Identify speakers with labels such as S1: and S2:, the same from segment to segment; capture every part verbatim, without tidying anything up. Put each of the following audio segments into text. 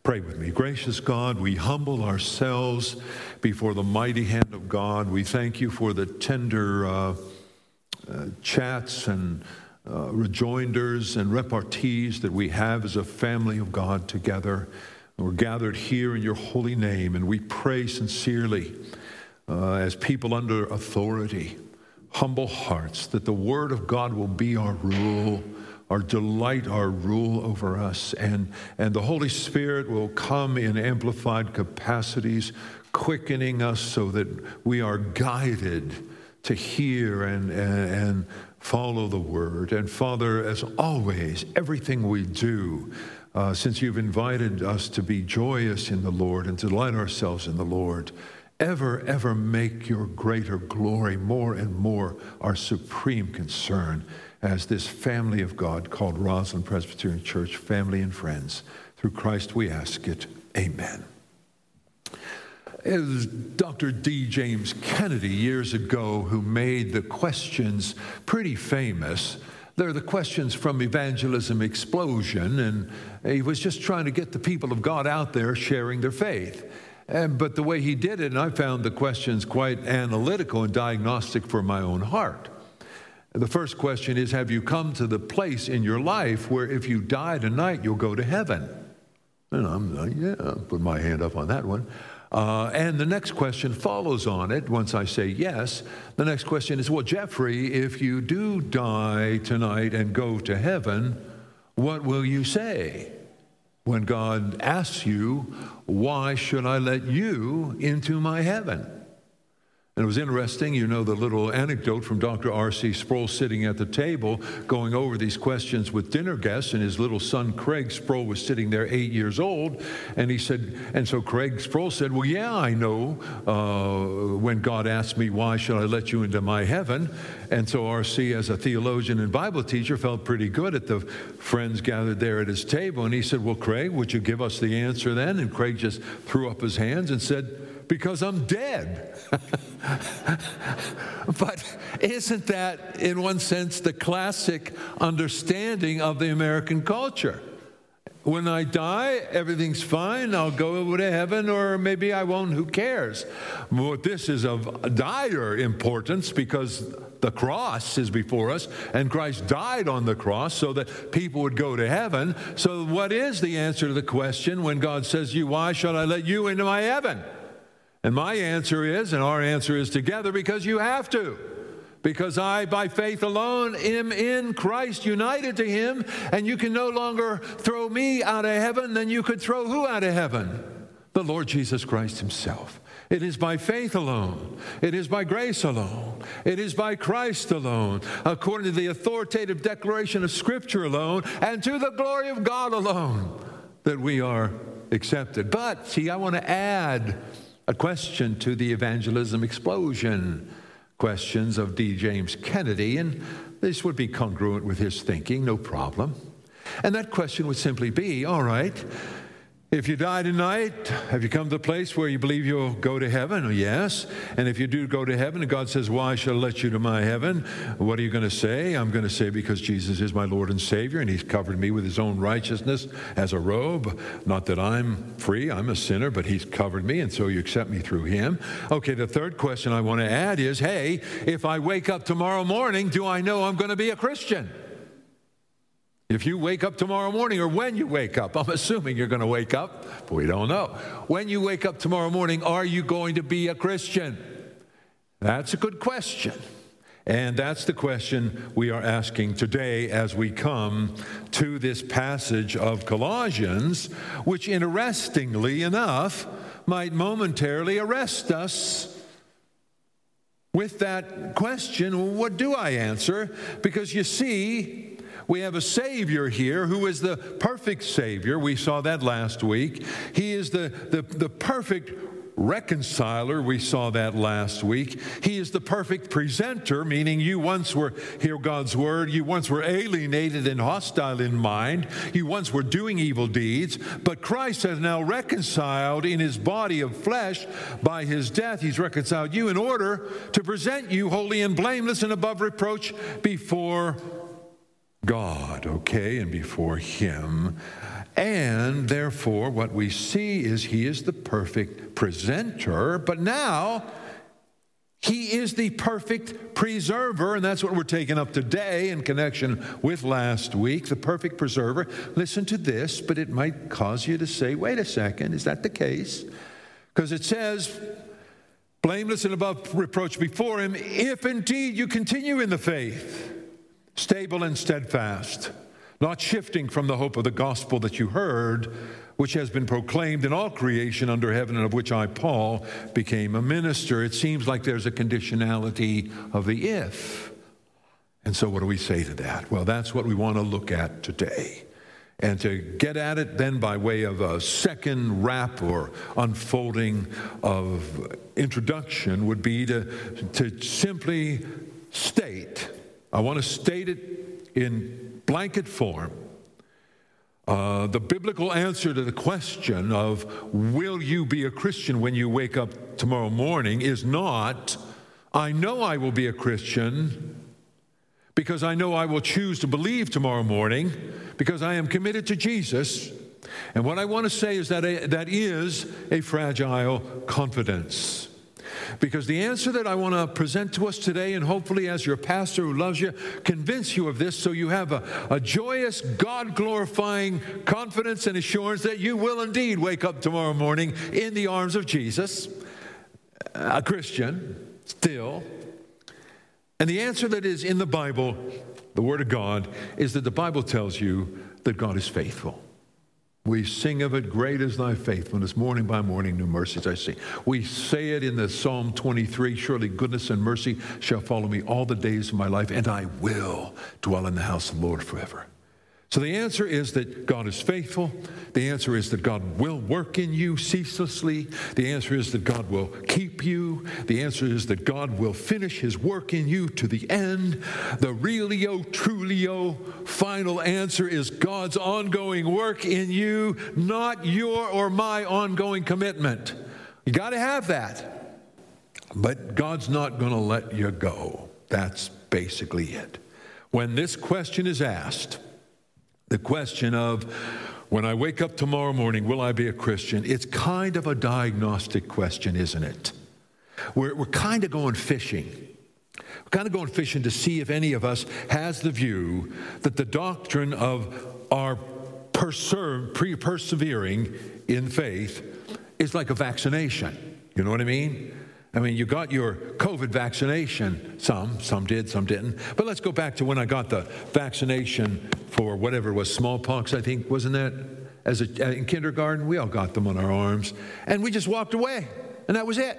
S1: Pray with me. Gracious God, we humble ourselves before the mighty hand of God. We thank you for the tender uh, uh, chats and uh, rejoinders and repartees that we have as a family of God together. We're gathered here in your holy name, and we pray sincerely uh, as people under authority, humble hearts, that the word of God will be our rule, our delight, our rule over us, and, and the Holy Spirit will come in amplified capacities, quickening us so that we are guided to hear and, and, and follow the word. And Father, as always, everything we do, uh, since you've invited us to be joyous in the Lord and to delight ourselves in the Lord, ever, ever make your greater glory more and more our supreme concern as this family of God called Roslyn Presbyterian Church, family and friends. Through Christ we ask it. Amen. It was Doctor D. James Kennedy years ago who made the questions pretty famous. They're the questions from Evangelism Explosion, and he was just trying to get the people of God out there sharing their faith. And, but the way he did it, and I found the questions quite analytical and diagnostic for my own heart. The first question is, have you come to the place in your life where if you die tonight, you'll go to heaven? And I'm like, yeah, I'll put my hand up on that one. Uh, and the next question follows on it. Once I say yes, the next question is, well, Jeffrey, if you do die tonight and go to heaven, what will you say when God asks you, why should I let you into my heaven? And it was interesting, you know, the little anecdote from Doctor R C Sproul sitting at the table going over these questions with dinner guests, and his little son Craig Sproul was sitting there, eight years old, and he said, and so Craig Sproul said, well, yeah, I know uh, when God asked me, why should I let you into my heaven? And so R C, as a theologian and Bible teacher, felt pretty good at the friends gathered there at his table, and he said, well, Craig, would you give us the answer then? And Craig just threw up his hands and said, because I'm dead. But isn't that, in one sense, the classic understanding of the American culture? When I die, everything's fine. I'll go to heaven, or maybe I won't. Who cares? But this is of dire importance because the cross is before us, and Christ died on the cross so that people would go to heaven. So what is the answer to the question when God says to you, why shall I let you into my heaven? And my answer is, and our answer is together, because you have to. Because I, by faith alone, am in Christ, united to him, and you can no longer throw me out of heaven than you could throw who out of heaven? The Lord Jesus Christ himself. It is by faith alone. It is by grace alone. It is by Christ alone, according to the authoritative declaration of Scripture alone, and to the glory of God alone, that we are accepted. But, see, I want to add a question to the Evangelism Explosion questions of D. James Kennedy, and this would be congruent with his thinking, no problem. And that question would simply be, all right, if you die tonight, have you come to the place where you believe you'll go to heaven? Oh, yes. And if you do go to heaven, and God says, why shall I let you to my heaven? What are you going to say? I'm going to say, because Jesus is my Lord and Savior, and he's covered me with his own righteousness as a robe. Not that I'm free, I'm a sinner, but he's covered me, and so you accept me through him. Okay, the third question I want to add is, hey, if I wake up tomorrow morning, do I know I'm going to be a Christian? If you wake up tomorrow morning, or when you wake up, I'm assuming you're going to wake up, but we don't know. When you wake up tomorrow morning, are you going to be a Christian? That's a good question. And that's the question we are asking today as we come to this passage of Colossians, which, interestingly enough, might momentarily arrest us with that question, what do I answer? Because you see, we have a Savior here who is the perfect Savior. We saw that last week. He is the, the, the perfect reconciler. We saw that last week. He is the perfect presenter, meaning you once were, hear God's word, you once were alienated and hostile in mind. You once were doing evil deeds, but Christ has now reconciled in his body of flesh by his death. He's reconciled you in order to present you holy and blameless and above reproach before God, okay, and before him. And therefore, what we see is he is the perfect presenter, but now he is the perfect preserver, and that's what we're taking up today in connection with last week, the perfect preserver. Listen to this, but it might cause you to say, wait a second, is that the case? Because it says, blameless and above reproach before him, if indeed you continue in the faith, stable and steadfast, not shifting from the hope of the gospel that you heard, which has been proclaimed in all creation under heaven, and of which I, Paul, became a minister. It seems like there's a conditionality of the if. And so what do we say to that? Well, that's what we want to look at today. And to get at it then by way of a second wrap or unfolding of introduction would be to, to simply state, I want to state it in blanket form, Uh, the biblical answer to the question of will you be a Christian when you wake up tomorrow morning is not, I know I will be a Christian because I know I will choose to believe tomorrow morning because I am committed to Jesus. And what I want to say is that a, that is a fragile confidence. Because the answer that I want to present to us today, and hopefully as your pastor who loves you, convince you of this so you have a, a joyous, God-glorifying confidence and assurance that you will indeed wake up tomorrow morning in the arms of Jesus, a Christian, still. And the answer that is in the Bible, the Word of God, is that the Bible tells you that God is faithful. We sing of it, great is thy faithfulness, morning by morning, new mercies I see. We say it in the Psalm twenty-three, surely goodness and mercy shall follow me all the days of my life, and I will dwell in the house of the Lord forever. So the answer is that God is faithful. The answer is that God will work in you ceaselessly. The answer is that God will keep you. The answer is that God will finish his work in you to the end. The realio, trulio, final answer is God's ongoing work in you, not your or my ongoing commitment. You got to have that. But God's not going to let you go. That's basically it. When this question is asked, the question of, when I wake up tomorrow morning, will I be a Christian? It's kind of a diagnostic question, isn't it? We're, we're kind of going fishing. We're kind of going fishing to see if any of us has the view that the doctrine of our perser- persevering in faith is like a vaccination. You know what I mean? I mean, you got your COVID vaccination. Some, some did, some didn't. But let's go back to when I got the vaccination for whatever it was, smallpox, I think, wasn't that? As a, in kindergarten, we all got them on our arms. And we just walked away, and that was it.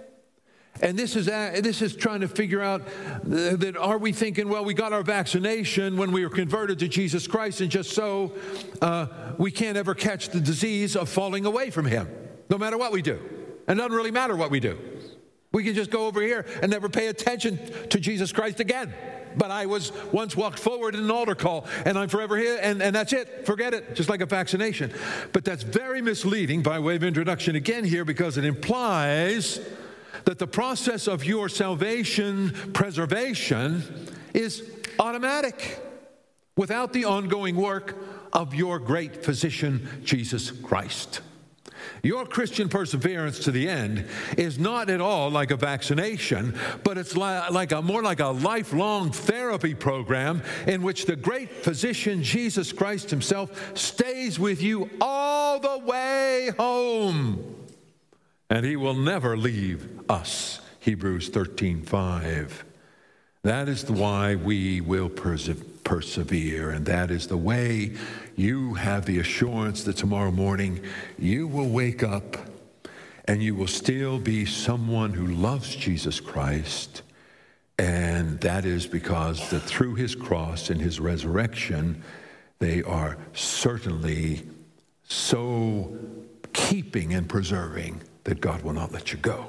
S1: And this is this is trying to figure out that are we thinking, well, we got our vaccination when we were converted to Jesus Christ, and just so uh, we can't ever catch the disease of falling away from him, no matter what we do. And it doesn't really matter what we do. We can just go over here and never pay attention to Jesus Christ again. But I was once walked forward in an altar call, and I'm forever here, and, and that's it. Forget it, just like a vaccination. But that's very misleading by way of introduction again here, because it implies that the process of your salvation preservation is automatic without the ongoing work of your great physician, Jesus Christ. Your Christian perseverance to the end is not at all like a vaccination, but it's like a, more like a lifelong therapy program in which the great physician, Jesus Christ himself, stays with you all the way home. And he will never leave us, Hebrews thirteen five. That is why we will perse- persevere, and that is the way you have the assurance that tomorrow morning you will wake up and you will still be someone who loves Jesus Christ. And that is because that through his cross and his resurrection, they are certainly so keeping and preserving that God will not let you go.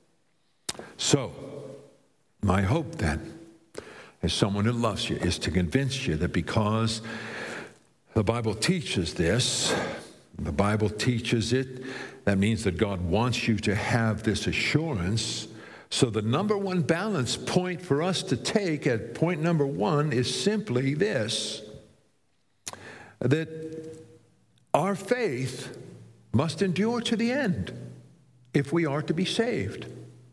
S1: So, my hope then, as someone who loves you, is to convince you that because the Bible teaches this, the Bible teaches it, that means that God wants you to have this assurance. So the number one balance point for us to take at point number one is simply this, that Our faith must endure to the end if we are to be saved.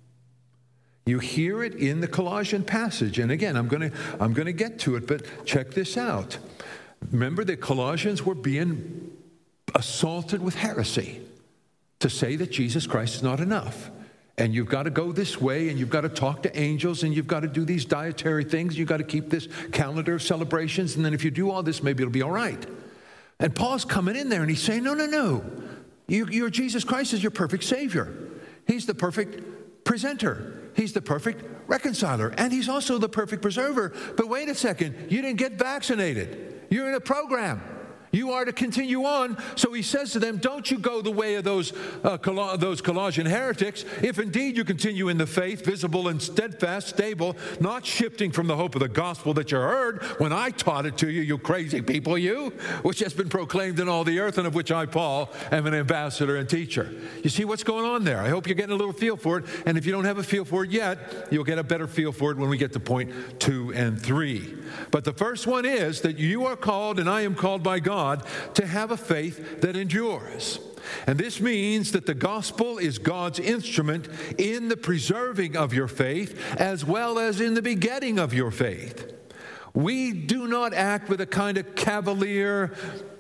S1: You hear it in the Colossian passage. And again, I'm going to I'm going to get to it, but check this out. Remember, the Colossians were being assaulted with heresy to say that Jesus Christ is not enough. And you've got to go this way, and you've got to talk to angels, and you've got to do these dietary things. You've got to keep this calendar of celebrations, and then if you do all this, maybe it'll be all right. And Paul's coming in there, and he's saying, no, no, no. You, you're Jesus Christ is your perfect Savior. He's the perfect presenter. He's the perfect reconciler, and he's also the perfect preserver. But wait a second, you didn't get vaccinated. You're in a program. You are to continue on. So he says to them, don't you go the way of those, uh, Col- those Colossian heretics, if indeed you continue in the faith, visible and steadfast, stable, not shifting from the hope of the gospel that you heard when I taught it to you, you crazy people, you, which has been proclaimed in all the earth, and of which I, Paul, am an ambassador and teacher. You see what's going on there? I hope you're getting a little feel for it. And if you don't have a feel for it yet, you'll get a better feel for it when we get to point two and three. But the first one is that you are called, and I am called by God, to have a faith that endures. And this means that the gospel is God's instrument in the preserving of your faith as well as in the begetting of your faith. We do not act with a kind of cavalier,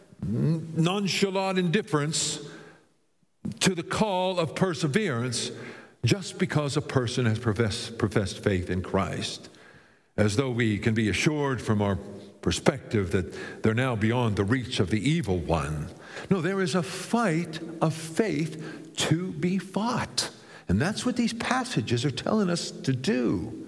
S1: nonchalant indifference to the call of perseverance just because a person has professed, professed faith in Christ, as though we can be assured from our perspective that they're now beyond the reach of the evil one. No, there is a fight of faith to be fought. And that's what these passages are telling us to do.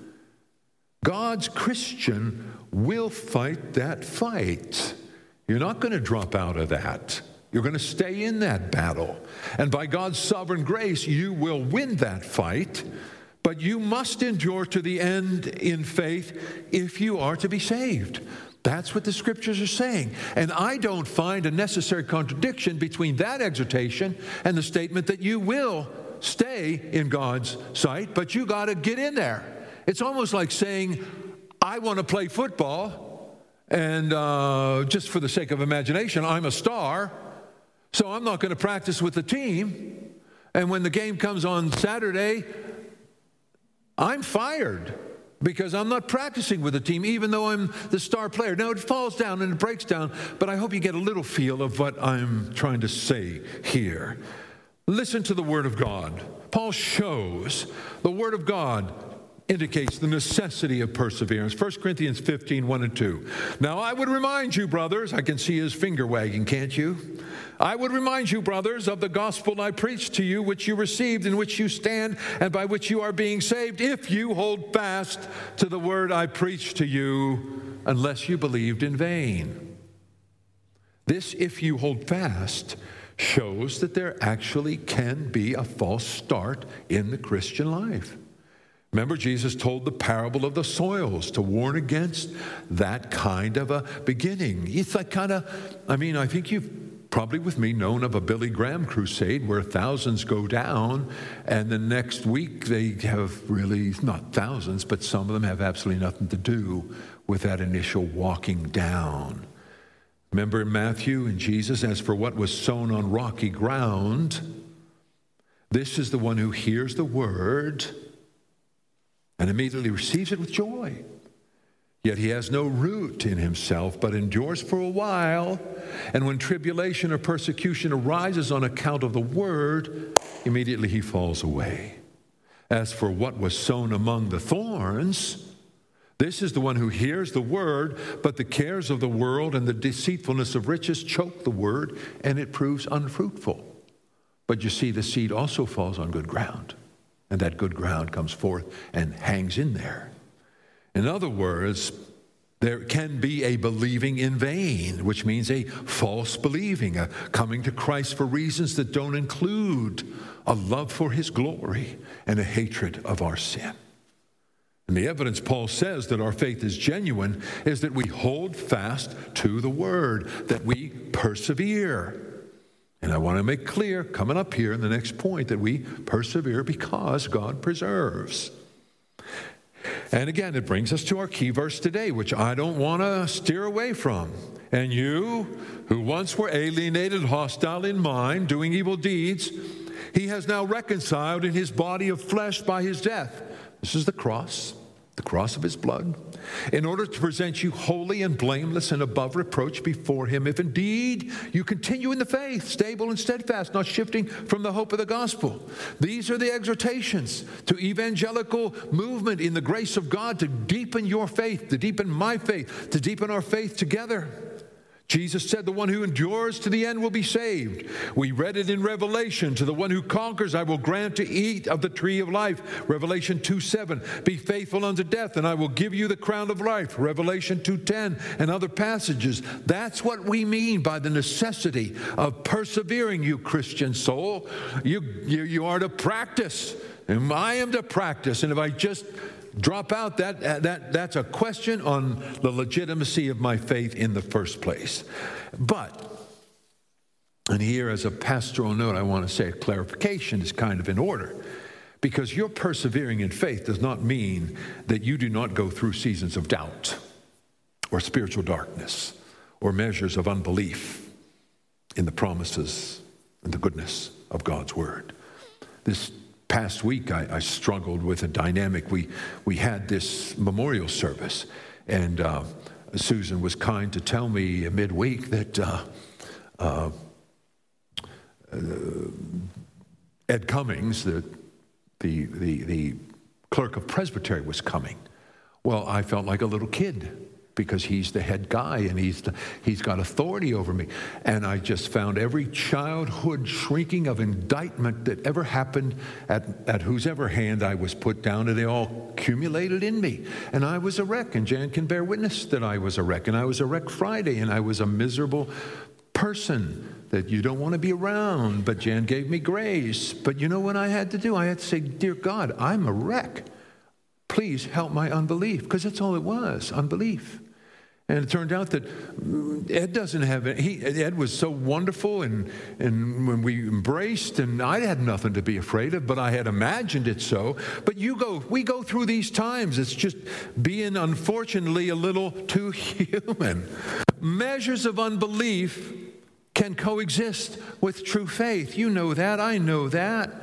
S1: God's Christian will fight that fight. You're not going to drop out of that. You're going to stay in that battle. And by God's sovereign grace, you will win that fight. But you must endure to the end in faith if you are to be saved. That's what the scriptures are saying. And I don't find a necessary contradiction between that exhortation and the statement that you will stay in God's sight, but you got to get in there. It's almost like saying, I want to play football, and uh, just for the sake of imagination, I'm a star, so I'm not going to practice with the team. And when the game comes on Saturday, I'm fired because I'm not practicing with the team, even though I'm the star player. Now, it falls down and it breaks down, but I hope you get a little feel of what I'm trying to say here. Listen to the Word of God. Paul shows the Word of God indicates the necessity of perseverance. First Corinthians fifteen, one and two. Now I would remind you, brothers, I can see his finger wagging, can't you? I would remind you, brothers, of the gospel I preached to you, which you received, in which you stand, and by which you are being saved, if you hold fast to the word I preached to you, unless you believed in vain. This, if you hold fast, shows that there actually can be a false start in the Christian life. Remember, Jesus told the parable of the soils to warn against that kind of a beginning. It's like kind of, I mean, I think you've probably with me known of a Billy Graham crusade where thousands go down, and the next week they have really, not thousands, but some of them have absolutely nothing to do with that initial walking down. Remember in Matthew and Jesus, as for what was sown on rocky ground, this is the one who hears the word and immediately receives it with joy. Yet he has no root in himself, but endures for a while. And when tribulation or persecution arises on account of the word, immediately he falls away. As for what was sown among the thorns, this is the one who hears the word, but the cares of the world and the deceitfulness of riches choke the word, and it proves unfruitful. But you see, the seed also falls on good ground. And that good ground comes forth and hangs in there. In other words, there can be a believing in vain, which means a false believing, a coming to Christ for reasons that don't include a love for his glory and a hatred of our sin. And the evidence Paul says that our faith is genuine is that we hold fast to the word, that we persevere. And I want to make clear, coming up here in the next point, that we persevere because God preserves. And again, it brings us to our key verse today, which I don't want to steer away from. And you, who once were alienated, hostile in mind, doing evil deeds, he has now reconciled in his body of flesh by his death. This is the cross, the cross of his blood, in order to present you holy and blameless and above reproach before him, if indeed you continue in the faith, stable and steadfast, not shifting from the hope of the gospel. These are the exhortations to evangelical movement in the grace of God to deepen your faith, to deepen my faith, to deepen our faith together. Jesus said, the one who endures to the end will be saved. We read it in Revelation, to the one who conquers, I will grant to eat of the tree of life. Revelation two seven, be faithful unto death, and I will give you the crown of life. Revelation two ten, and other passages. That's what we mean by the necessity of persevering, you Christian soul. You, you, you are to practice, and I am to practice. And if I just drop out, that, that that's a question on the legitimacy of my faith in the first place. But, and here as a pastoral note, I want to say a clarification is kind of in order. Because your persevering in faith does not mean that you do not go through seasons of doubt or spiritual darkness or measures of unbelief in the promises and the goodness of God's word. This past week, I, I struggled with a dynamic. We we had this memorial service, and uh, Susan was kind to tell me midweek that uh, uh, uh, Ed Cummings, the, the the the clerk of Presbytery, was coming. Well, I felt like a little kid, because he's the head guy and he's the, he's got authority over me. And I just found every childhood shrinking of indictment that ever happened at, at whose ever hand I was put down, and they all accumulated in me. And I was a wreck, and Jan can bear witness that I was a wreck. And I was a wreck Friday, and I was a miserable person that you don't want to be around. But Jan gave me grace. But you know what I had to do? I had to say, dear God, I'm a wreck. Please help my unbelief, because that's all it was, unbelief. And it turned out that Ed doesn't have it. He, Ed was so wonderful, and, and when we embraced, and I had nothing to be afraid of, but I had imagined it so. But you go, we go through these times. It's just being, unfortunately, a little too human. Measures of unbelief can coexist with true faith. You know that. I know that.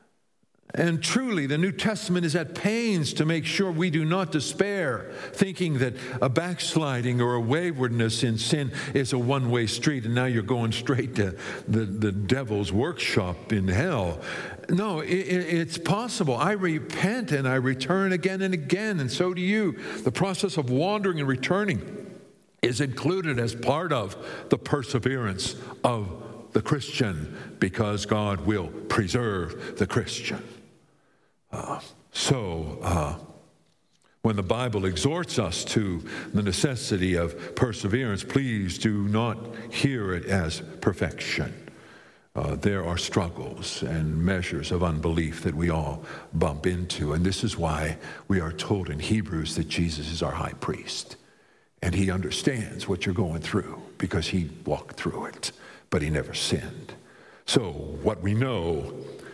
S1: And truly, the New Testament is at pains to make sure we do not despair, thinking that a backsliding or a waywardness in sin is a one-way street, and now you're going straight to the, the devil's workshop in hell. No, it, it's possible. I repent and I return again and again, and so do you. The process of wandering and returning is included as part of the perseverance of the Christian, because God will preserve the Christian. Uh, so, uh, when the Bible exhorts us to the necessity of perseverance, please do not hear it as perfection. Uh, there are struggles and measures of unbelief that we all bump into, and this is why we are told in Hebrews that Jesus is our high priest, and he understands what you're going through because he walked through it, but he never sinned. So, what we know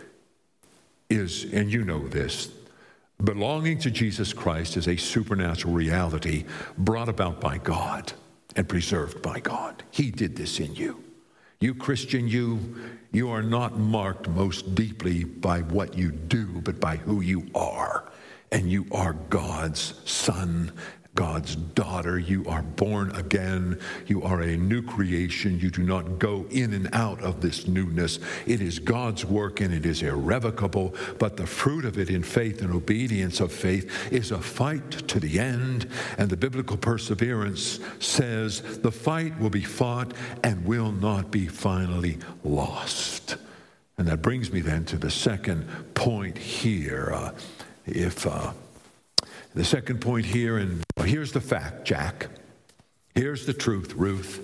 S1: is, and you know this, belonging to Jesus Christ is a supernatural reality brought about by God and preserved by God. He did this in you. You Christian, you, you are not marked most deeply by what you do, but by who you are. And you are God's son, God's daughter. You are born again. You are a new creation. You do not go in and out of this newness. It is God's work, and it is irrevocable. But the fruit of it in faith and obedience of faith is a fight to the end. And the biblical perseverance says the fight will be fought and will not be finally lost. And that brings me then to the second point here. Uh, if... Uh, The second point here, and well, here's the fact, Jack. Here's the truth, Ruth.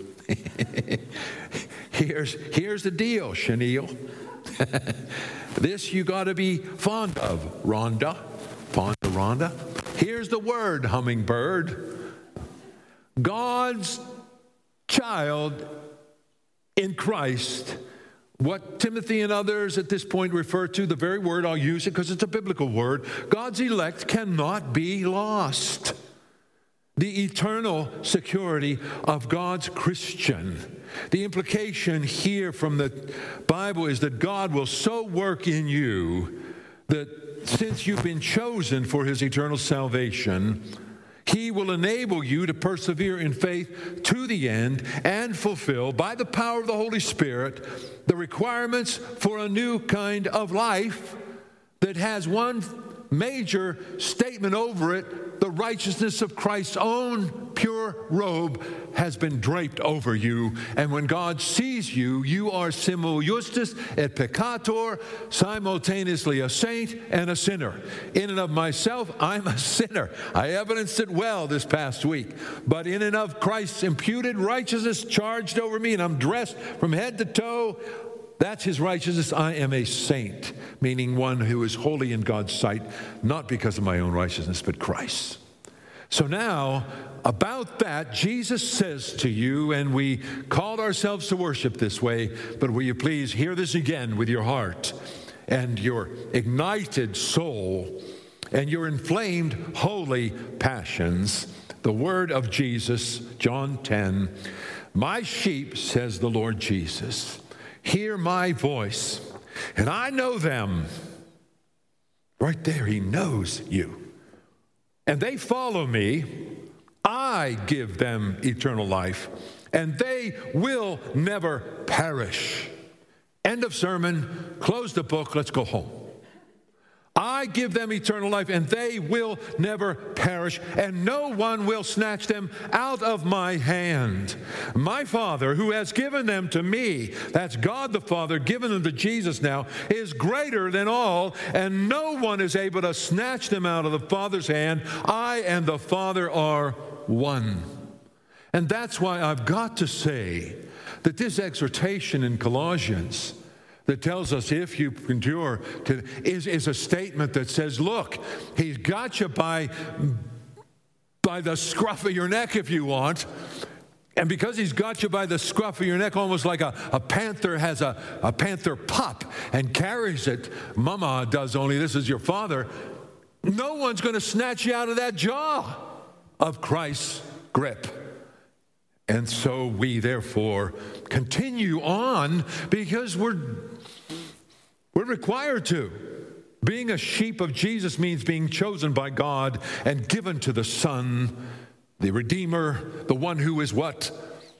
S1: here's, here's the deal, Chenille. This you got to be fond of, Rhonda. Fond of Rhonda. Here's the word, hummingbird. God's child in Christ. What Timothy and others at this point refer to, the very word, I'll use it because it's a biblical word, God's elect cannot be lost. the eternal security of God's Christian. The implication here from the Bible is that God will so work in you that since you've been chosen for his eternal salvation, he will enable you to persevere in faith to the end and fulfill, by the power of the Holy Spirit, the requirements for a new kind of life that has one major statement over it: the righteousness of Christ's own pure robe has been draped over you. And when God sees you, you are simul justus et peccator, simultaneously a saint and a sinner. In and of myself, I'm a sinner. I evidenced it well this past week. But in and of Christ's imputed righteousness charged over me, and I'm dressed from head to toe, that's his righteousness. I am a saint, meaning one who is holy in God's sight, not because of my own righteousness, but Christ's. So now, about that, Jesus says to you, and we called ourselves to worship this way, but will you please hear this again with your heart and your ignited soul and your inflamed holy passions. The word of Jesus, John ten, my sheep, says the Lord Jesus, hear my voice, and I know them. Right there, he knows you. And they follow me. I give them eternal life, and they will never perish. End of sermon. Close the book. Let's go home. I give them eternal life, and they will never perish, and no one will snatch them out of my hand. My Father, who has given them to me, that's God the Father, given them to Jesus now, is greater than all, and no one is able to snatch them out of the Father's hand. I and the Father are one. And that's why I've got to say that this exhortation in Colossians that tells us if you endure to, is, is a statement that says, look, he's got you by, by the scruff of your neck, if you want. And because he's got you by the scruff of your neck, almost like a, a panther has a, a panther pup and carries it, Mama does, only this is your father, no one's going to snatch you out of that jaw of Christ's grip. And so we, therefore, continue on because we're, we're required to. Being a sheep of Jesus means being chosen by God and given to the Son, the Redeemer, the one who is what?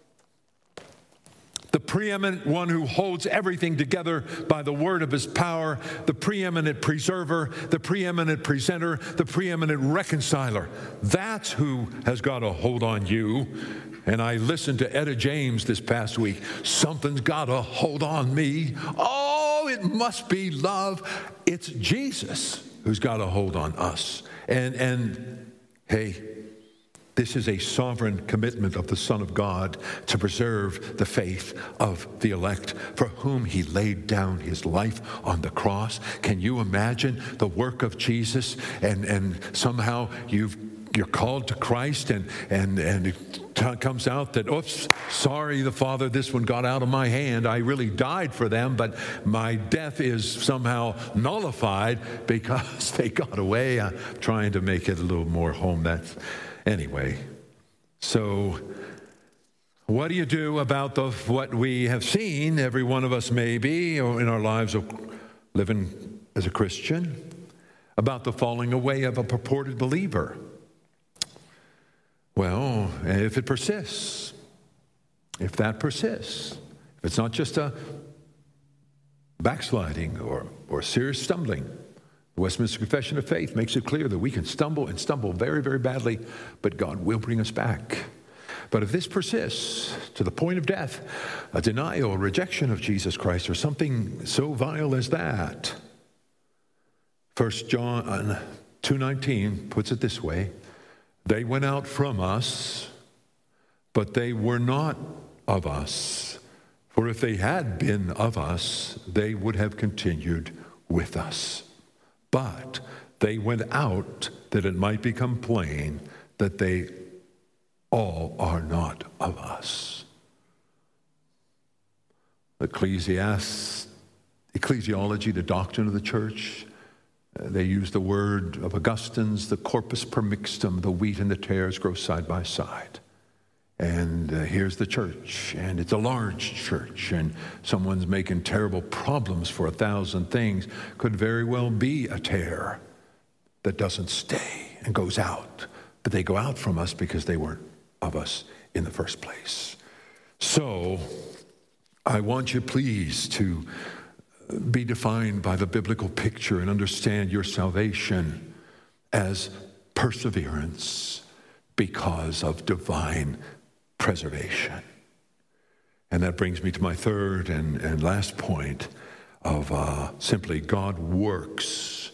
S1: The preeminent one who holds everything together by the word of his power, the preeminent preserver, the preeminent presenter, the preeminent reconciler. That's who has got a hold on you. And I listened to Etta James this past week. Something's got a hold on me. Oh, it must be love. It's Jesus who's got a hold on us. And, and hey, this is a sovereign commitment of the Son of God to preserve the faith of the elect for whom he laid down his life on the cross. Can you imagine the work of Jesus? And, and somehow you've You're called to Christ, and and and it t- comes out that, oops, sorry, the Father, this one got out of my hand. I really died for them, but my death is somehow nullified because they got away. I'm trying to make it a little more home. That's anyway. So, what do you do about the what we have seen? Every one of us, maybe, in our lives of living as a Christian, about the falling away of a purported believer. Well, if it persists, if that persists, if it's not just a backsliding or, or serious stumbling, the Westminster Confession of Faith makes it clear that we can stumble and stumble very, very badly, but God will bring us back. But if this persists to the point of death, a denial, a rejection of Jesus Christ, or something so vile as that, First John two nineteen puts it this way: they went out from us, but they were not of us. For if they had been of us, they would have continued with us. But they went out that it might become plain that they all are not of us. Ecclesiastes, ecclesiology, the doctrine of the church, Uh, they use the word of Augustine's, the corpus permixtum, the wheat and the tares grow side by side. And uh, here's the church, and it's a large church, and someone's making terrible problems for a thousand things. Could very well be a tare that doesn't stay and goes out. But they go out from us because they weren't of us in the first place. So I want you, please, to be defined by the biblical picture and understand your salvation as perseverance because of divine preservation. And that brings me to my third and, and last point of uh, simply God works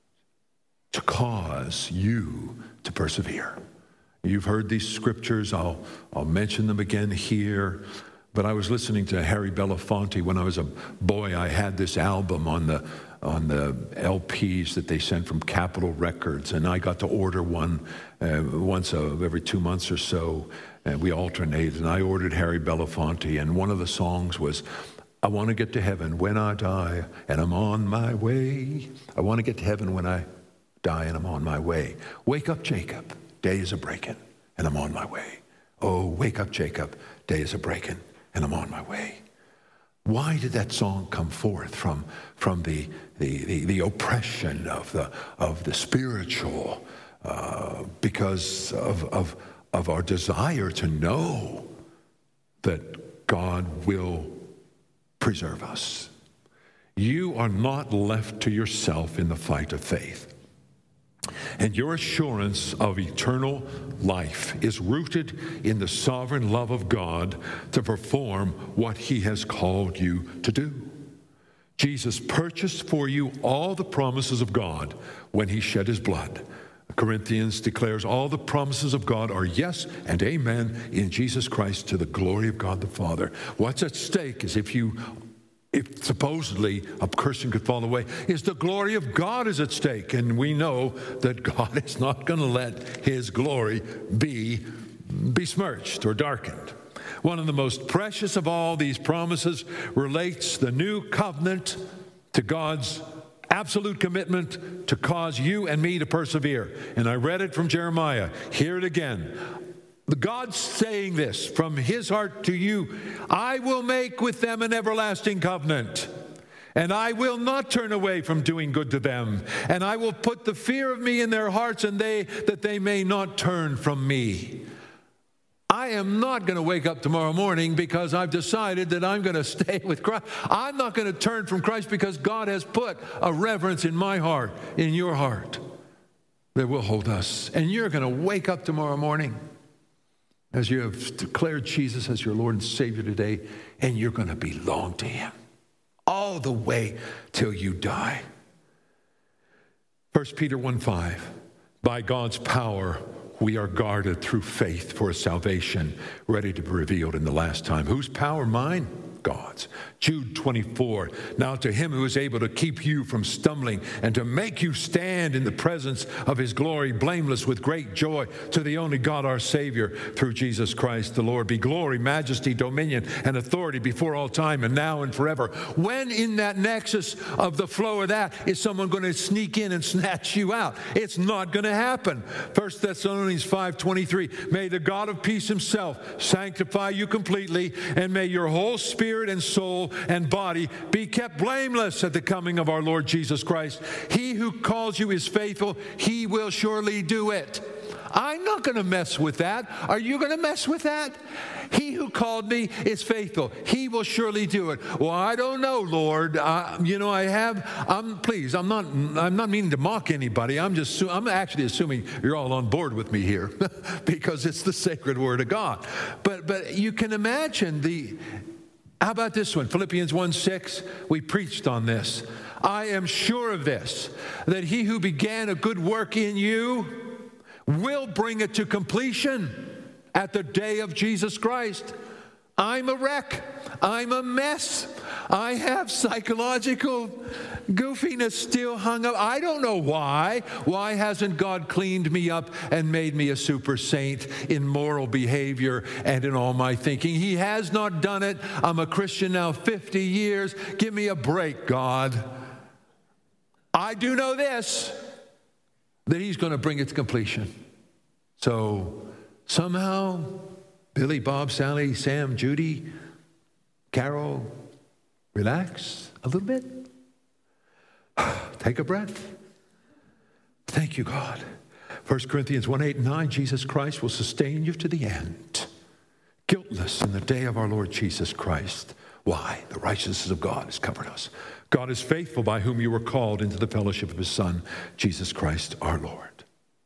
S1: to cause you to persevere. You've heard these scriptures. I'll, I'll mention them again here. But I was listening to Harry Belafonte when I was a boy. I had this album on the on the L Ps that they sent from Capitol Records, and I got to order one uh, once a, every two months or so, and we alternated. And I ordered Harry Belafonte, and one of the songs was, I want to get to heaven when I die, and I'm on my way. I want to get to heaven when I die, and I'm on my way. Wake up, Jacob, day is a-breaking, and I'm on my way. Oh, wake up, Jacob, day is a-breaking, and I'm on my way. Why did that song come forth from, from the, the, the, the oppression of the, of the spiritual? Uh, because of, of, of our desire to know that God will preserve us. You are not left to yourself in the fight of faith. And your assurance of eternal life is rooted in the sovereign love of God to perform what he has called you to do. Jesus purchased for you all the promises of God when he shed his blood. Corinthians declares all the promises of God are yes and amen in Jesus Christ to the glory of God the Father. What's at stake is if you If supposedly a person could fall away, is the glory of God is at stake. And we know that God is not going to let his glory be besmirched or darkened. One of the most precious of all these promises relates the new covenant to God's absolute commitment to cause you and me to persevere. And I read it from Jeremiah. Hear it again. God's saying this from his heart to you. I will make with them an everlasting covenant, and I will not turn away from doing good to them. And I will put the fear of me in their hearts, and they that they may not turn from me. I am not going to wake up tomorrow morning because I've decided that I'm going to stay with Christ. I'm not going to turn from Christ because God has put a reverence in my heart, in your heart, that will hold us. And you're going to wake up tomorrow morning as you have declared Jesus as your Lord and Savior today, and you're going to belong to him all the way till you die. First Peter one five, by God's power we are guarded through faith for a salvation ready to be revealed in the last time. Whose power? Mine? God's. Jude twenty-four, now to him who is able to keep you from stumbling and to make you stand in the presence of his glory blameless with great joy, to the only God our Savior through Jesus Christ the Lord, be glory, majesty, dominion, and authority before all time and now and forever. When in that nexus of the flow of that is someone going to sneak in and snatch you out? It's not going to happen. First Thessalonians five twenty-three, may the God of peace himself sanctify you completely, and may your whole spirit and soul and body be kept blameless at the coming of our Lord Jesus Christ. He who calls you is faithful. He will surely do it. I'm not going to mess with that. Are you going to mess with that? He who called me is faithful. He will surely do it. Well, I don't know, Lord. Uh, you know, I have. I'm please. I'm not. I'm not meaning to mock anybody. I'm just. I'm actually assuming you're all on board with me here, because it's the sacred word of God. But but you can imagine the. How about this one? Philippians one six, we preached on this. I am sure of this, that he who began a good work in you will bring it to completion at the day of Jesus Christ. I'm a wreck. I'm a mess. I have psychological goofiness still hung up. I don't know why. Why hasn't God cleaned me up and made me a super saint in moral behavior and in all my thinking? He has not done it. I'm a Christian now fifty years. Give me a break, God. I I do know this, that he's going to bring it to completion. So somehow, Billy, Bob, Sally, Sam, Judy, Carol, relax a little bit. Take a breath. Thank you, God. First Corinthians one, eight, and nine, Jesus Christ will sustain you to the end, guiltless in the day of our Lord Jesus Christ. Why? The righteousness of God has covered us. God is faithful, by whom you were called into the fellowship of his Son, Jesus Christ our Lord.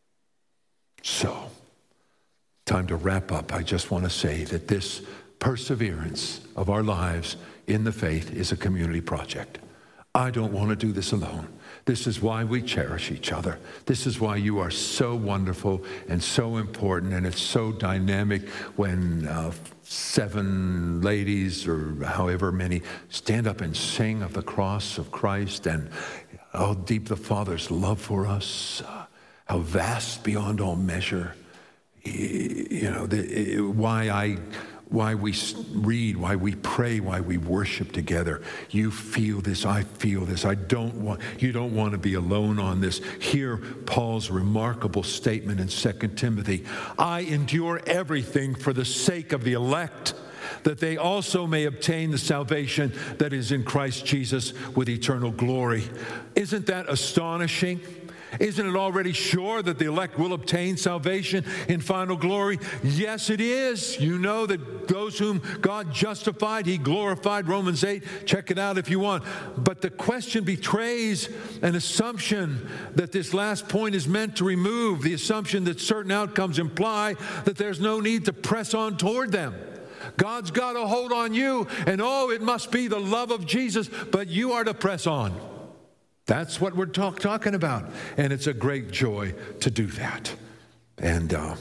S1: So, time to wrap up. I just want to say that this perseverance of our lives in the faith is a community project. I don't want to do this alone. This is why we cherish each other. This is why you are so wonderful and so important, and it's so dynamic when uh, seven ladies or however many stand up and sing of the cross of Christ and how deep the Father's love for us, uh, how vast beyond all measure. You know, the, why I... why we read, why we pray, why we worship together. You feel this, I feel this. I don't want, you don't want to be alone on this. Hear Paul's remarkable statement in Second Timothy. I endure everything for the sake of the elect, that they also may obtain the salvation that is in Christ Jesus with eternal glory. Isn't that astonishing? Isn't it already sure that the elect will obtain salvation in final glory? Yes, it is. You know that those whom God justified, he glorified. Romans eight, check it out if you want. But the question betrays an assumption that this last point is meant to remove, the assumption that certain outcomes imply that there's no need to press on toward them. God's got a hold on you, and oh, it must be the love of Jesus, but you are to press on. That's what we're talk, talking about. And it's a great joy to do that. And uh,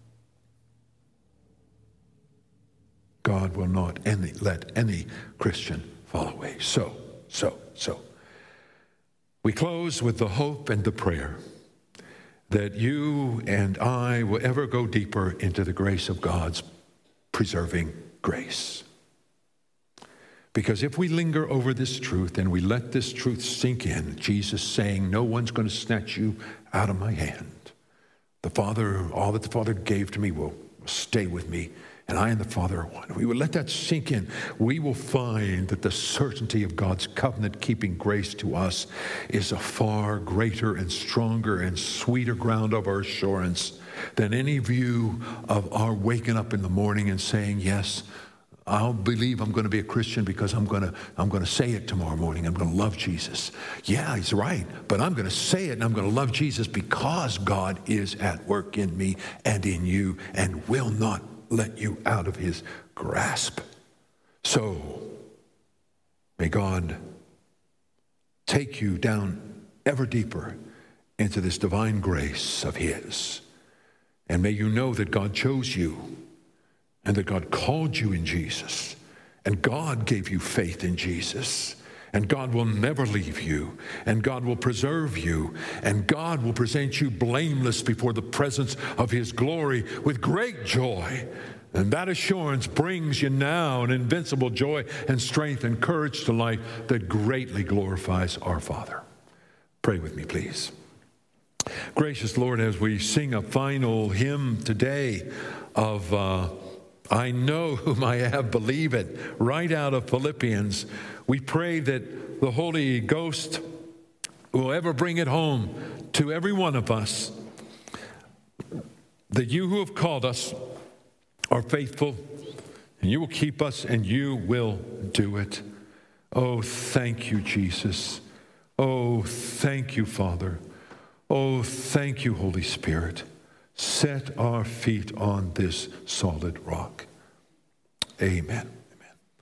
S1: God will not any, let any Christian fall away. So, so, so. We close with the hope and the prayer that you and I will ever go deeper into the grace of God's preserving grace. Because if we linger over this truth and we let this truth sink in, Jesus saying, no one's going to snatch you out of my hand. The Father, all that the Father gave to me will stay with me, and I and the Father are one. We will let that sink in. We will find that the certainty of God's covenant-keeping grace to us is a far greater and stronger and sweeter ground of our assurance than any view of our waking up in the morning and saying, yes, I'll believe I'm going to be a Christian because I'm going to I'm going to say it tomorrow morning. I'm going to love Jesus. Yeah, he's right. But I'm going to say it and I'm going to love Jesus because God is at work in me and in you and will not let you out of his grasp. So may God take you down ever deeper into this divine grace of his. And may you know that God chose you, and that God called you in Jesus, and God gave you faith in Jesus, and God will never leave you, and God will preserve you, and God will present you blameless before the presence of his glory with great joy. And that assurance brings you now an invincible joy and strength and courage to life that greatly glorifies our Father. Pray with me, please. Gracious Lord, as we sing a final hymn today of uh, I know whom I have, believe it, right out of Philippians, we pray that the Holy Ghost will ever bring it home to every one of us, that you who have called us are faithful, and you will keep us, and you will do it. Oh, thank you, Jesus. Oh, thank you, Father. Oh, thank you, Holy Spirit. Set our feet on this solid rock. Amen.